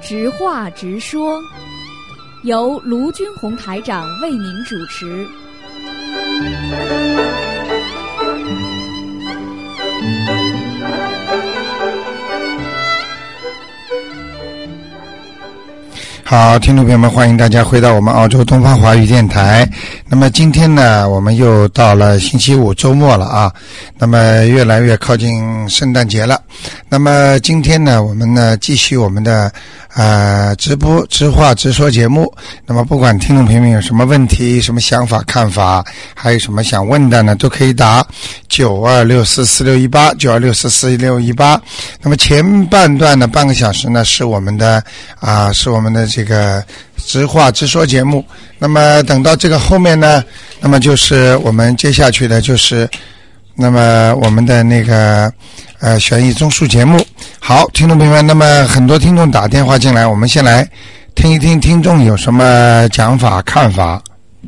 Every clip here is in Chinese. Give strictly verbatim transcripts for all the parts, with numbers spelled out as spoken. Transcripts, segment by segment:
直话直说，由卢军红台长为您主持。 好，听众朋友们，欢迎大家回到我们澳洲东方华语电台。那么今天呢，我们又到了星期五周末了啊。那么越来越靠近圣诞节了。那么今天呢，我们呢继续我们的呃直播直话直说节目。那么不管听众朋友们有什么问题、什么想法、看法，还有什么想问的呢，都可以打九二六四四六一八九二六四四六一八。那么前半段的半个小时呢，是我们的啊、呃，是我们的这个直话直说节目。那么等到这个后面呢，那么就是我们接下去的就是那么我们的那个呃悬疑综述节目。好，听众朋友们，那么很多听众打电话进来，我们先来听一听听众有什么讲法看法。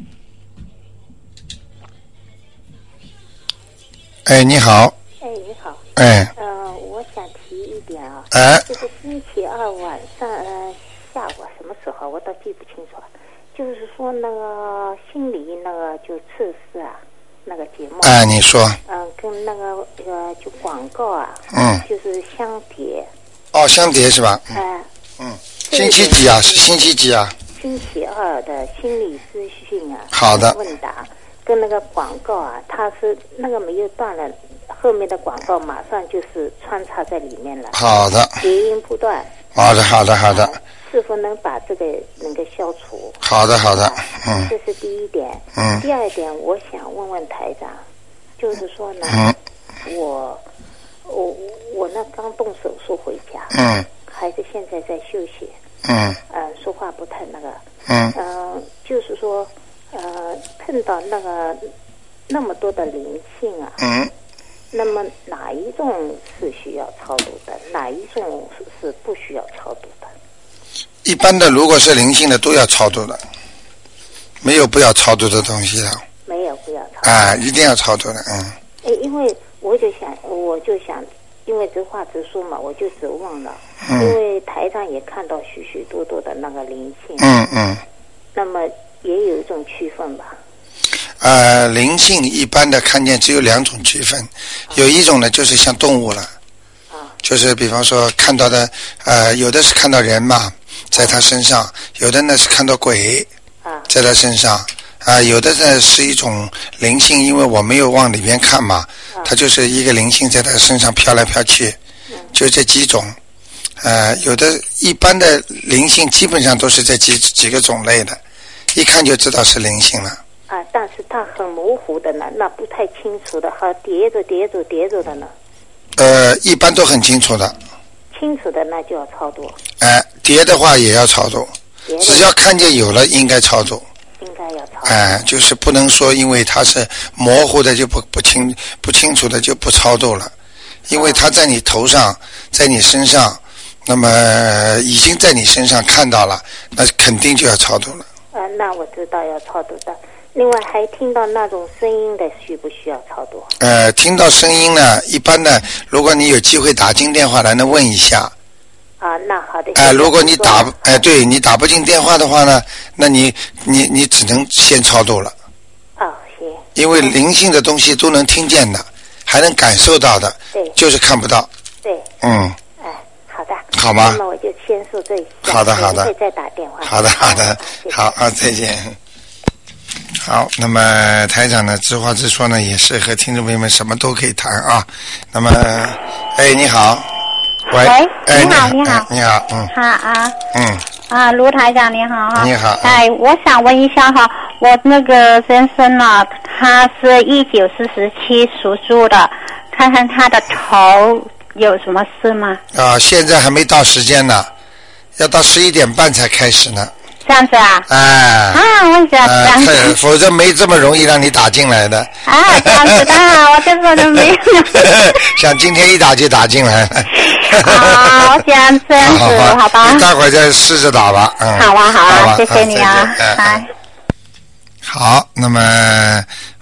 哎，你好。 哎，你好。 哎。 呃，我想提一点啊。 哎。 就是星期二晚上呃下午什么时候我倒记不清楚了。就是说那个心理那个就测试啊，那个节目。 哎，你说。 嗯、呃，跟那个呃就广告啊。 嗯。 就是相叠。 哦，相叠是吧？ 哎、呃。 嗯。星期几啊？是星期几啊？ 星期二的心理咨询啊。 好的。 问答跟那个广告啊，它是那个没有断了，后面的广告马上就是穿插在里面了。 好的。 叠音不断。 好的，好的，好的。 是否能把这个能够消除？ 好的，好的，嗯， 这是第一点。 嗯。 第二点，我想问问台长，就是说呢， 嗯， 我我我那刚动手术回家， 嗯， 孩子现在在休息， 嗯， 呃，说话不太那个， 嗯， 呃，就是说，呃，碰到那个那么多的灵性啊， 嗯， 那么哪一种是需要超度的，哪一种是不需要超度的？ 一般的，如果是灵性的，都要超度的，没有不要超度的东西的。 没有不要超度。 啊，一定要超度的，嗯。 哎，因为我就想，我就想，因为直话直说嘛，我就指问了， 嗯、 因为台上也看到许许多多的那个灵性， 嗯嗯。 那么也有一种区分吧。 呃，灵性一般的看见只有两种区分，有一种呢就是像动物了，啊，就是比方说看到的，呃，有的是看到人嘛。在他身上，有的呢是看到鬼，在他身上，啊，有的呢是一种灵性，因为我没有往里边看嘛，它就是一个灵性在他身上飘来飘去，就这几种，呃，有的一般的灵性基本上都是这几几个种类的，一看就知道是灵性了。 啊，但是它很模糊的呢，那不太清楚的，还叠着叠着叠着的呢。 呃，一般都很清楚的。 清楚的那就要超度。 哎、呃，叠的话也要超度，只要看见有了应该超度。 应该要超度。 哎、呃，就是不能说因为它是模糊的就不不清不清楚的就不超度了，因为它在你头上，在你身上，那么、呃、已经在你身上看到了，那肯定就要超度了。 啊、呃，那我知道要超度的。另外还听到那种声音的，需不需要超度？ 呃，听到声音呢，一般呢，如果你有机会打进电话来，能问一下。 啊，那好的。 哎、呃，如果你打哎、呃，对你打不进电话的话呢，那你你你只能先超度了。 哦，行。 因为灵性的东西都能听见的，还能感受到的， 对， 就是看不到。 对。 嗯。 哎，好的。 好吗？ 那么我就先说这一下。 好的，好的。 会再打电话。 好的，好的。好啊，再见。好，那么台长呢，直话直说呢，也是和听众朋友们什么都可以谈啊。那么，哎，你好，喂， 喂，你好，你好， 你好，嗯， 好啊， 嗯， 啊，卢台长你好哈， 你好， 哎，我想问一下哈，我那个先生呢，他是一九四七属猪的，看看他的头有什么事吗？ 啊，现在还没到时间呢，要到十一点半才开始呢。 这样子啊？ 哎， 啊，我想这样子、 呃，否则没这么容易让你打进来的。 啊，这样子的，我就说的没有。 想今天一打就打进来。 啊，这样这样子，好, 好, 好吧。 你待会儿再试着打吧。嗯。 好啊，好啊， 好谢谢你啊， 哎。好，那么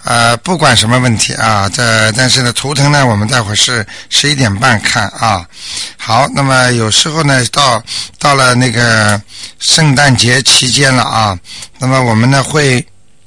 呃，不管什么问题啊，这但是呢，图腾呢，我们待会儿是十一点半看啊。好，那么有时候呢，到到了那个圣诞节期间了啊，那么我们呢会。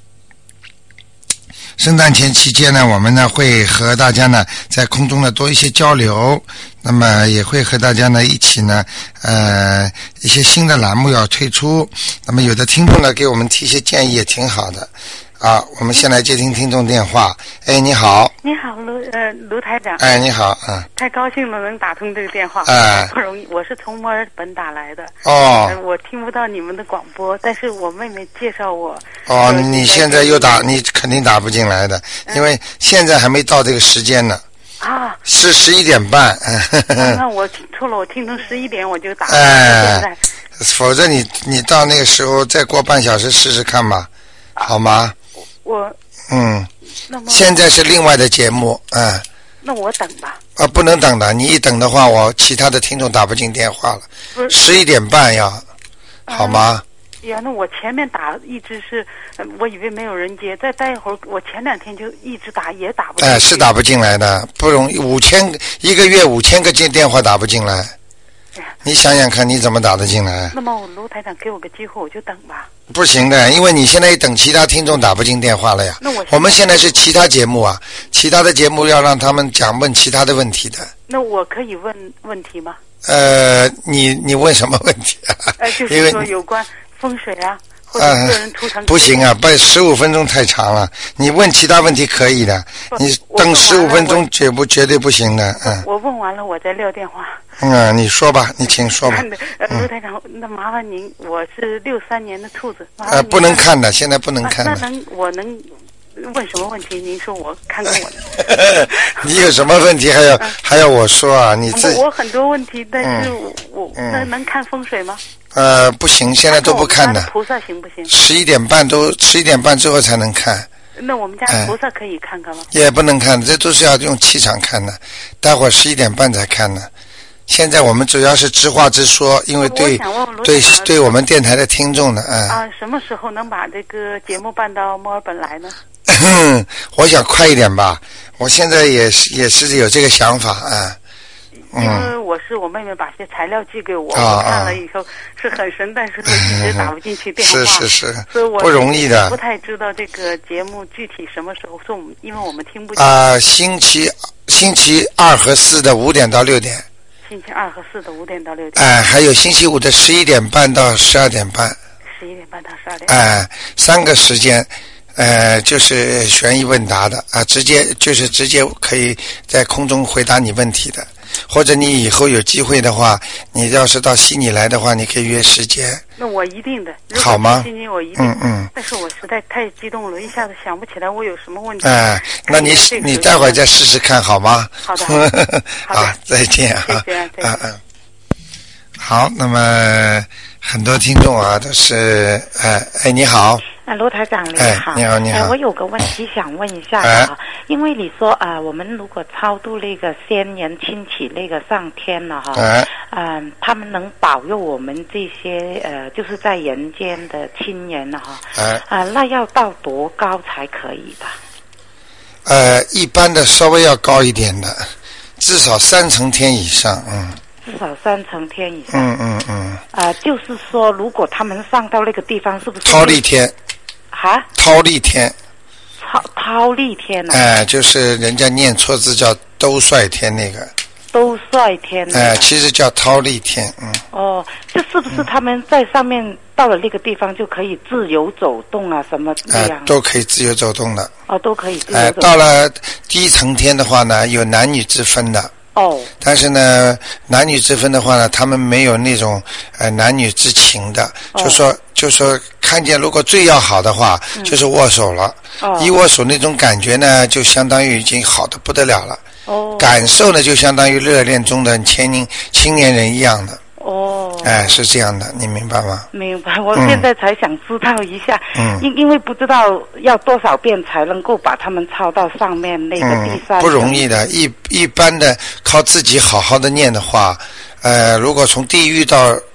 圣诞节期间呢，我们呢会和大家呢在空中呢多一些交流，那么也会和大家呢一起呢呃一些新的栏目要推出，那么有的听众呢给我们提一些建议也挺好的啊。我们先来接听听众电话。哎，你好。 你好，卢呃卢台长。 哎，你好，嗯。 太高兴了，能打通这个电话。 哎。 不容易，我是从墨尔本打来的。 哦、 呃。我听不到你们的广播，但是我妹妹介绍我。 哦，你现在又打，你肯定打不进来的，嗯、因为现在还没到这个时间呢。 啊。 是十一点半。 那我听错了，我听成十一点我就打了。 哎。否则你你到那个时候再过半小时试试看吧，好吗？ 我。 嗯。那么现在是另外的节目，嗯。 那我等吧。 啊，不能等的，你一等的话，我其他的听众打不进电话了。不是。十一点半要，好吗？ 嗯、呀，那我前面打一直是，我以为没有人接，再待一会儿，我前两天就一直打，也打不进。 哎，是打不进来的，不容易，五千一个月五千个电电话打不进来。你想想看，你怎么打得进来？ 那么我卢台长给我个机会，我就等吧。 不行的，因为你现在一等，其他听众打不进电话了呀。 那我我们现在是其他节目啊，其他的节目要让他们讲问其他的问题的。 那我可以问问题吗？ 呃，你你问什么问题啊？ 呃，就是说有关风水啊。或者个人图腾、呃、 不行啊，不，十五分钟太长了。你问其他问题可以的，你等十五分钟绝不绝对不行的。嗯。 我问完了，我再撂电话。 嗯，你说吧，你请说吧。 呃，卢台长，那麻烦您，我是六三年的兔子。 呃，不能看的，现在不能看的。 啊、那能我能问什么问题？您说我看看我的。 你有什么问题还要、嗯、还要我说啊？你自己我很多问题，但是我、嗯、我那能看风水吗？ 呃，不行，现在都不看的。 菩萨行不行？ 十一点半都十一点半之后才能看。 那我们家菩萨可以看看吗？ 也不能看，这都是要用气场看的。待会儿十一点半才看呢。现在我们主要是直话直说，因为对对对我们电台的听众呢，嗯。 啊，什么时候能把这个节目办到墨尔本来呢？ 我想快一点吧。我现在也是也是有这个想法啊。 因为我是我妹妹把些材料寄给我，嗯、我看了以后是很神，但是一直打不进去电话， 是是是， 所以我不容易的， 不太知道这个节目具体什么时候做，因为我们听不见。 啊、呃，星期星期二和四的五点到六点。 星期二和四的五点到六点。 哎、呃，还有星期五的十一点半到十二点半。 十一点半到十二点。 哎、呃，三个时间。呃，就是悬疑问答的啊、呃，直接就是直接可以在空中回答你问题的，或者你以后有机会的话，你要是到悉尼来的话，你可以约时间。 那我一定的， 好吗？ 悉尼我一定， 嗯嗯。 但是我实在太激动了，一下子想不起来我有什么问题。 哎、呃，那你你待会儿再试试看好吗？ 好的，好的， 好的再见啊， 再见，再见。 嗯嗯。好，那么很多听众啊都是哎哎你好。 啊，罗台长你好， 哎、你好你好、 呃，我有个问题想问一下啊，哎、因为你说啊、呃，我们如果超度那个先人亲戚那个上天了哈， 哎， 嗯、呃，他们能保佑我们这些呃，就是在人间的亲人哈， 哎， 啊、呃，那要到多高才可以的？ 呃，一般的稍微要高一点的，至少三层天以上，嗯。 至少三层天以上。 嗯嗯嗯。 啊、呃，就是说，如果他们上到那个地方，是不是？ 忉利天。 哈？ 忉利天。 忉忉利天啊。 哎、呃，就是人家念错字叫兜率天那个。 兜率天、那个。 哎、呃，其实叫忉利天，嗯。 哦，这是不是他们在上面、嗯、到了那个地方就可以自由走动啊？什么那样、 呃？都可以自由走动的。 哦，都可以自由走动。 哎、呃，到了低层天的话呢，有男女之分的。 哦， 但是呢，男女之分的话呢，他们没有那种呃男女之情的，哦、就说就说看见如果最要好的话，嗯、就是握手了，哦、一握手那种感觉呢，就相当于已经好的不得了了， 哦， 感受呢就相当于热恋中的青年青年人一样的。 哦， 哎，是这样的，你明白吗？ 明白，我现在才想知道一下， 嗯， 因因为不知道要多少遍才能够把他们抄到上面那个第三、 嗯，不容易的。一一般的靠自己好好的念的话，呃，如果从地狱到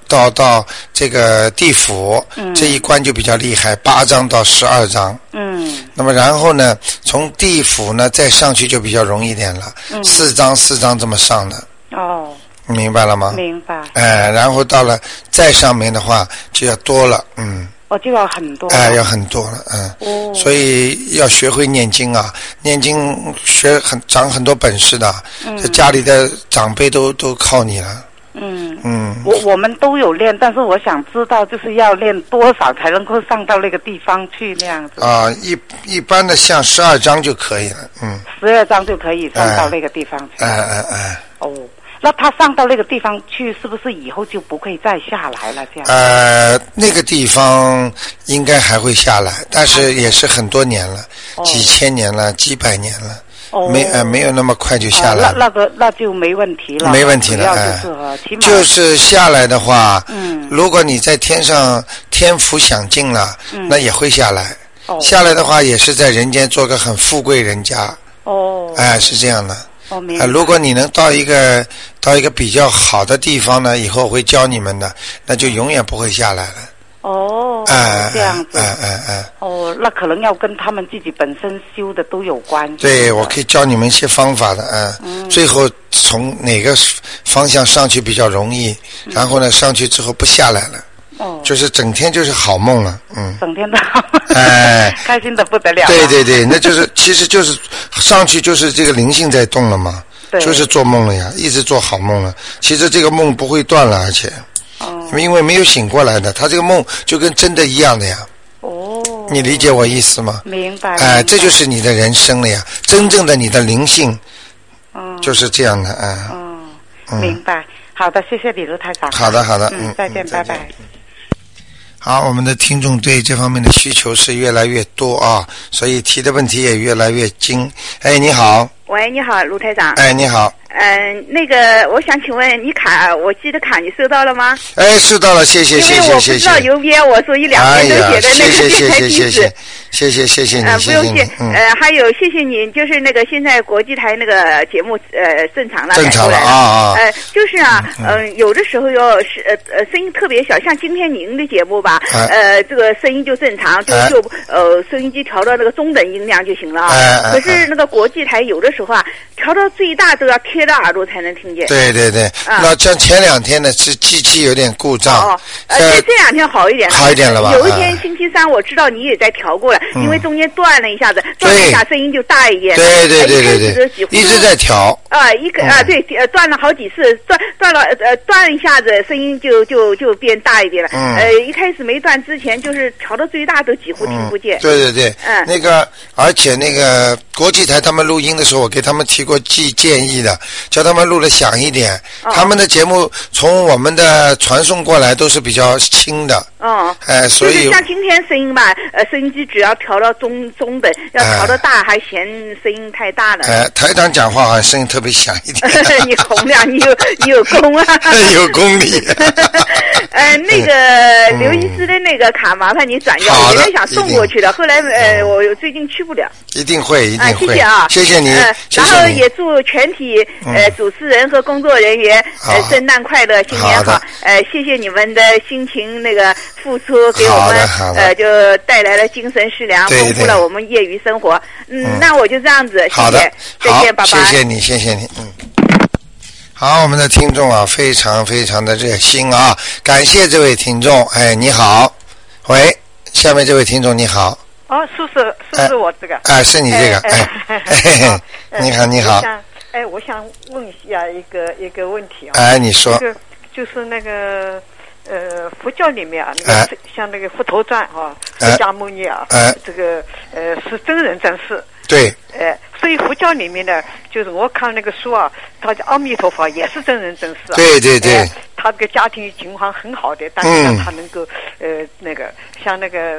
到到这个地府、嗯、这一关就比较厉害，八章到十二章。 嗯。 那么然后呢，从地府呢再上去就比较容易一点了，嗯、四章四章这么上的。 哦。 明白了吗？ 明白。 哎，然后到了再上面的话就要多了，嗯。 哦，就要很多。 哎，要很多了，嗯。哦。所以要学会念经啊，念经学很长很多本事的，嗯、家里的长辈都都靠你了。 嗯嗯， 我我们都有练，但是我想知道，就是要练多少才能够上到那个地方去那样子。 啊，一一般的像十二章就可以了，嗯。十二章就可以上到那个地方去。 哎哎哎。 哦。那他上到那个地方去，是不是以后就不会再下来了？这样？ 呃，那个地方应该还会下来，但是也是很多年了，哦、几千年了，几百年了，哦、没呃没有那么快就下来。 啊、那那个那就没问题了。 没问题了，哎、 呃， 就是下来的话，嗯，如果你在天上天福享尽了，嗯、那也会下来。哦、下来的话，也是在人间做个很富贵人家。哦。哎，是这样的。 哦，明白。 呃，如果你能到一个到一个比较好的地方呢，以后会教你们的，那就永远不会下来了。 哦， 哎， 这样子。 哎哎哎。 哦，那可能要跟他们自己本身修的都有关系。 对，我可以教你们一些方法的，嗯。嗯。最后从哪个方向上去比较容易，嗯、然后呢，上去之后不下来了。哦。就是整天就是好梦了，嗯。 整天的好梦。 哎。 开心的不得了。 对对对，那就是其实就是上去就是这个灵性在动了嘛，就是做梦了呀，一直做好梦了。其实这个梦不会断了，而且，哦，因为没有醒过来的，他这个梦就跟真的一样的呀。 哦。 你理解我意思吗？ 明白。 哎、呃，这就是你的人生了呀，真正的你的灵性， 嗯， 就是这样的啊。 嗯，嗯明白。好的，谢谢李卢台长。 好的，好的， 嗯，再见，嗯、拜拜。 好，我们的听众对这方面的需求是越来越多啊，所以提的问题也越来越精。哎，你好。 喂，你好，卢台长。 哎，你好。 嗯、呃，那个，我想请问你卡，我寄的卡你收到了吗？ 哎，收到了，谢谢，谢谢，谢谢。 因为我不知道邮编，我所以两边都写的那个电台地址。 谢谢，谢谢，谢谢，谢谢你， 呃、 谢谢你。 不用谢， 嗯、 呃，还有谢谢你，就是那个现在国际台那个节目呃正常了， 正常了啊啊。 呃，就是啊，嗯、呃，有的时候要是呃呃声音特别小，像今天您的节目吧，哎、呃，这个声音就正常，就就、哎、呃收音机调到那个中等音量就行了。 哎哎、 可是那个国际台有的时候啊，调到最大都要贴着耳朵才能听见。 对对对，啊、那像前两天呢是机器有点故障。 哦，呃，这这两天好一点了。 好一点了吧？ 有一天星期三，我知道你也在调过了，嗯、因为中间断了一下子，断了一下声音就大一点。 对对对对对，一直在调。 啊，一个啊，对，呃，断了好几次，断断了呃断一下子，声音就就就变大一点了。嗯。呃，一开始没断之前，就是调到最大都几乎听不见。 嗯、对对对。嗯。那个，而且那个国际台他们录音的时候，我给他们提过建建议的，叫他们录的响一点。哦。他们的节目从我们的传送过来都是比较轻的。 哦。 哎，所以。 就是像今天声音吧，呃，收音机只要调到中中等，要调到大、哎、还嫌声音太大了。 哎，台长讲话好像声音特别响一点。 你洪亮，你有你有功啊。 有功力。 呃，那个刘医师的那个卡，麻烦你转交，我原来想送过去的，后来呃，我最近去不了。 一定会，一定会。 啊，谢谢啊， 谢谢你。 嗯，然后也祝全体呃主持人和工作人员呃圣诞快乐，新年好。呃，谢谢你们的辛勤那个付出，给我们呃就带来了精神食粮，丰富了我们业余生活。嗯，那我就这样子，谢谢，再见，拜拜。 谢谢你，谢谢你，嗯。好，我们的听众啊，非常非常的热心啊，感谢这位听众。哎，你好，喂，下面这位听众你好。 哦，是是是不是我这个？ 哎，是你这个。哎，哎你好，你好。 哎，我想问一下一个一个问题啊。 哎，你说。 这个就是那个呃，佛教里面啊，那个、哎、像那个佛陀传啊，释迦牟尼啊， 哎、 这个呃是真人真事。 对。 哎，所以佛教里面呢，就是我看那个书啊，他的阿弥陀佛也是真人真事啊。 对对对。 哎、他这个家庭情况很好的，但是呢，他能够、嗯、呃那个像那个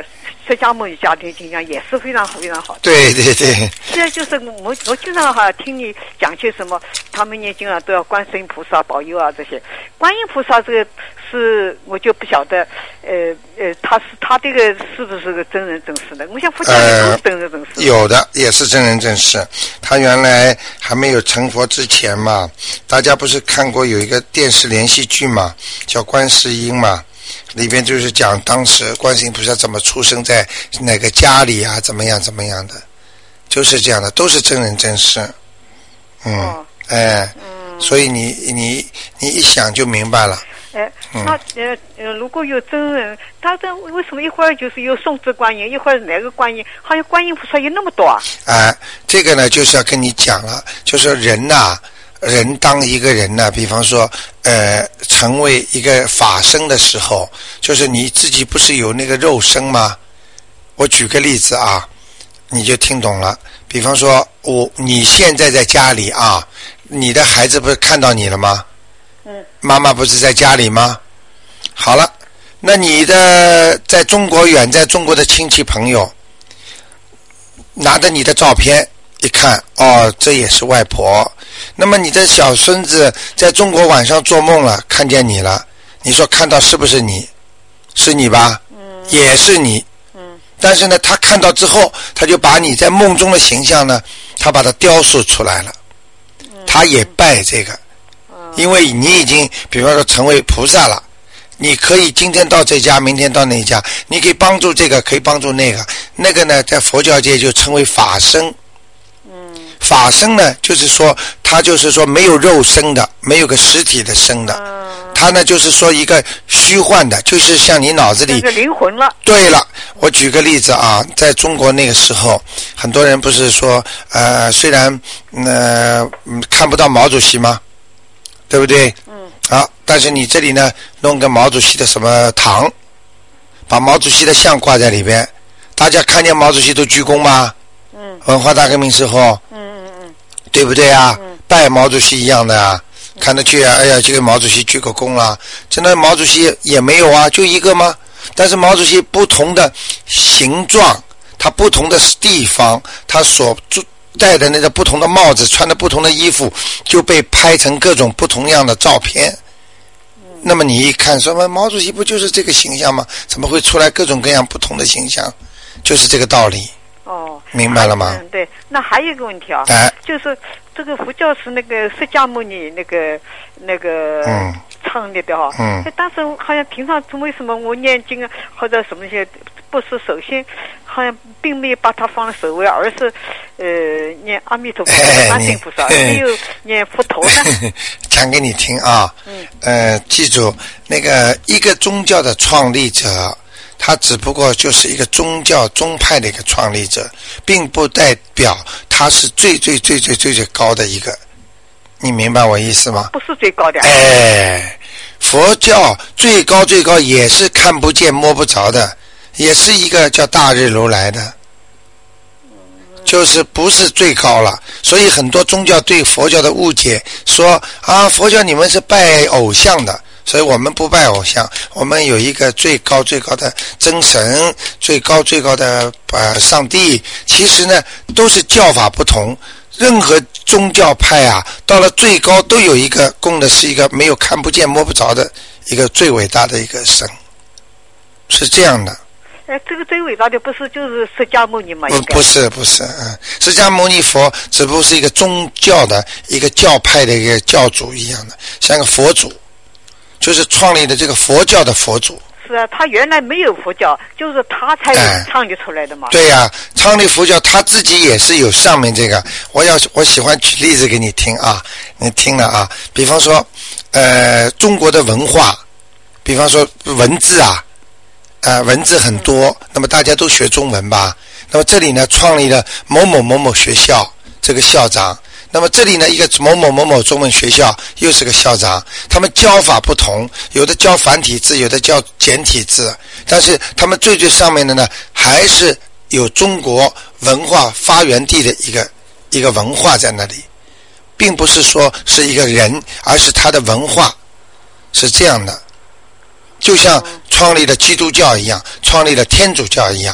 释迦牟尼家庭经讲也是非常好非常好。 对对对。 现在就是我我经常哈听你讲些什么，他们念经啊都要观世音菩萨保佑啊这些。观音菩萨这个是我就不晓得，呃呃，他是他这个是不是个真人真事的？我想佛教里都是真人真事、呃。 有的也是真人真事。他原来还没有成佛之前嘛，大家不是看过有一个电视连续剧嘛，叫《观世音》嘛。里边就是讲当时观世音菩萨怎么出生在哪个家里啊，怎么样怎么样的，就是这样的，都是真人真事。嗯，哦、哎、嗯，所以你你你一想就明白了。 哎，他呃呃，如果有真人，他这为什么一会儿就是有送子观音，一会儿哪个观音，好像观音菩萨有那么多啊？ 哎，这个呢就是要跟你讲了，就是人呐、啊。人当一个人呢，比方说呃成为一个法身的时候，就是你自己不是有那个肉身吗？我举个例子啊，你就听懂了。比方说我你现在在家里啊，你的孩子不是看到你了吗？嗯。妈妈不是在家里吗？好了，那你的在中国远在中国的亲戚朋友拿着你的照片一看，哦，这也是外婆。那么你的小孙子在中国晚上做梦了，看见你了，你说看到是不是你？是你吧？嗯，也是你。嗯，但是呢，他看到之后，他就把你在梦中的形象呢，他把它雕塑出来了。嗯，他也拜这个，嗯，因为你已经，比方说成为菩萨了，你可以今天到这家，明天到那家，你可以帮助这个，可以帮助那个，那个呢，在佛教界就称为法身。法身呢，就是说他就是说没有肉身的，没有个实体的身的，他呢就是说一个虚幻的，就是像你脑子里这个灵魂了。 对了，我举个例子啊，在中国那个时候，很多人不是说呃虽然呃看不到毛主席吗？对不对？嗯。啊，但是你这里呢弄个毛主席的什么堂，把毛主席的像挂在里边，大家看见毛主席都鞠躬吗？嗯。文化大革命时候。嗯。对不对啊？嗯、拜毛主席一样的啊，嗯、看得去啊！哎呀，就给毛主席鞠个躬啦。真的毛主席也没有啊，就一个吗？但是毛主席不同的形状，他不同的地方，他所戴的那个不同的帽子，穿的不同的衣服，就被拍成各种不同样的照片。嗯、那么你一看，说毛主席不就是这个形象吗？怎么会出来各种各样不同的形象？就是这个道理。哦，明白了吗？ 嗯，对。那还有一个问题啊，哎、就是这个佛教是那个释迦牟尼那个那个嗯创立的哈、啊，嗯，但是好像平常为什么我念经啊或者什么些，不是首先好像并没有把它放在首位，而是呃念阿弥陀佛、观世音菩萨，没有念佛陀呢？ 讲给你听啊，嗯，呃，记住那个一个宗教的创立者。他只不过就是一个宗教宗派的一个创立者，并不代表他是最最最最最最高的一个，你明白我意思吗？ 不是最高的。 哎，佛教最高最高也是看不见摸不着的，也是一个叫大日如来的，就是不是最高了。所以很多宗教对佛教的误解，说啊佛教你们是拜偶像的。所以我们不拜偶像，我们有一个最高最高的真神，最高最高的呃上帝。其实呢，都是教法不同。任何宗教派啊，到了最高都有一个供的是一个没有看不见摸不着的一个最伟大的一个神，是这样的。 哎，这个最伟大的不是就是释迦牟尼吗？ 不，不是，不是，嗯，释迦牟尼佛只不过是一个宗教的一个教派的一个教主一样的，像个佛祖。就是创立的这个佛教的佛祖。 是啊，他原来没有佛教，就是他才创立出来的嘛。 哎、对呀、啊，创立佛教他自己也是有上面这个。我要我喜欢举例子给你听啊，你听了啊。比方说，呃，中国的文化，比方说文字啊，呃，文字很多，那么大家都学中文吧。那么这里呢，创立了某某某某学校，这个校长。那么这里呢，一个某某某某中文学校又是个校长，他们教法不同，有的教繁体字，有的教简体字，但是他们最最上面的呢，还是有中国文化发源地的一个一个文化在那里，并不是说是一个人，而是他的文化是这样的。就像创立了基督教一样，创立了天主教一样，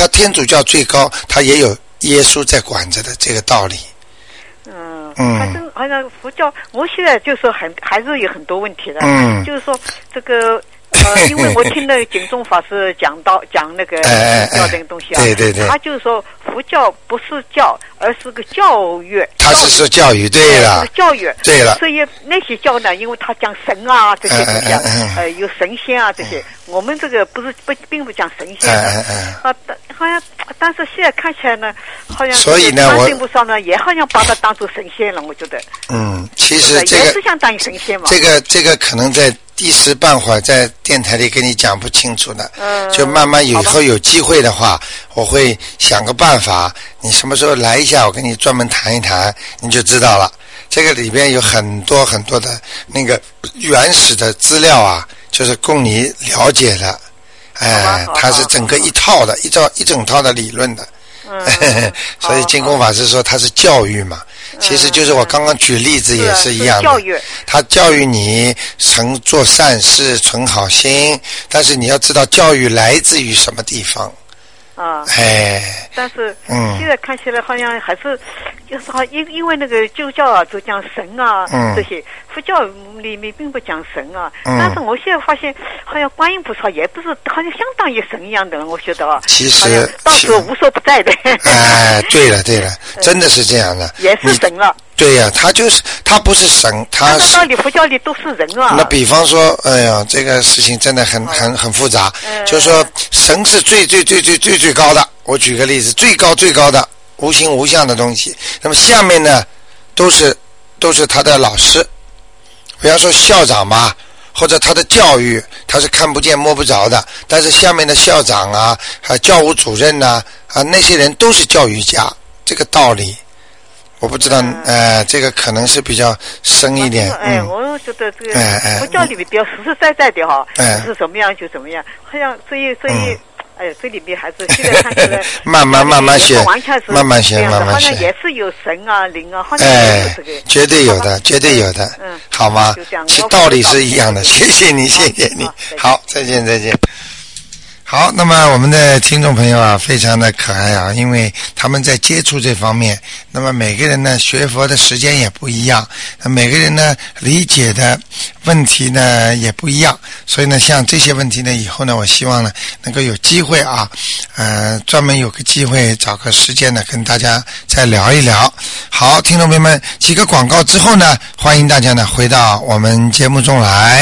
他天主教最高，他也有耶稣在管着的这个道理。 嗯，反正好像佛教，我现在就是很还是有很多问题的。 嗯， 就是说这个。呃，因为我听那个警众法师讲到讲那个佛教这个东西啊， 对对对， 他就是说佛教不是教，而是个教育。 他是说教育，对了， 是教育， 对了。 所以那些教呢，因为他讲神啊这些东西啊，呃，有神仙啊这些，我们这个不是不并不讲神仙的啊，好像但是现在看起来呢，好像所以呢，我观世音菩萨呢也好像把他当做神仙了，我觉得。 嗯，其实这个也是想当神仙嘛。 这个这个可能在。一时半会儿在电台里跟你讲不清楚的， 嗯， 就慢慢以后有机会的话，我会想个办法，你什么时候来一下，我跟你专门谈一谈，你就知道了。这个里边有很多很多的那个原始的资料啊，就是供你了解的，哎，它是整个一套的，一套一整套的理论的。嗯，所以净空法师说它是教育嘛，其实就是我刚刚举例子也是一样的， 教育， 他教育你成做善事存好心，但是你要知道教育来自于什么地方啊， 哎， 但是嗯，现在看起来好像还是就是好，因因为那个旧教啊，就讲神啊、嗯、这些，佛教里面并不讲神啊、嗯。但是我现在发现，好像观音菩萨也不是，好像相当于神一样的，我觉得啊， 其实到时候无所不在的。 哎，对了对了，真的是这样的， 也是神了。 对呀、啊，他就是他不是神，他是。 道理佛教里都是人啊。 那比方说，哎呀，这个事情真的很很很复杂。嗯、就是说，神是最最最最最最高的。我举个例子，最高最高的无形无相的东西。那么下面呢，都是都是他的老师，比方说校长嘛，或者他的教育，他是看不见摸不着的。但是下面的校长啊，还有教务主任呐、啊，啊那些人都是教育家，这个道理。我不知道，嗯、呃，这个可能是比较深一点。 哎，嗯、我觉得这个佛教里面比较实实在在的哈，哎、是怎么样就怎么样。好像所以所以，嗯、哎，这里面还是现在看起来慢慢慢慢学，慢慢学，慢慢学。 好像也是有神啊灵啊，好像哎，绝对有的，绝对有的。嗯，好吗？其道理是一样的。谢谢你，谢谢你。好，再见，再见。好，那么我们的听众朋友啊，非常的可爱啊，因为他们在接触这方面，那么每个人呢学佛的时间也不一样，那每个人呢理解的问题呢也不一样，所以呢像这些问题呢以后呢我希望呢能够有机会啊呃专门有个机会找个时间呢跟大家再聊一聊。好，听众朋友们，几个广告之后呢，欢迎大家呢回到我们节目中来。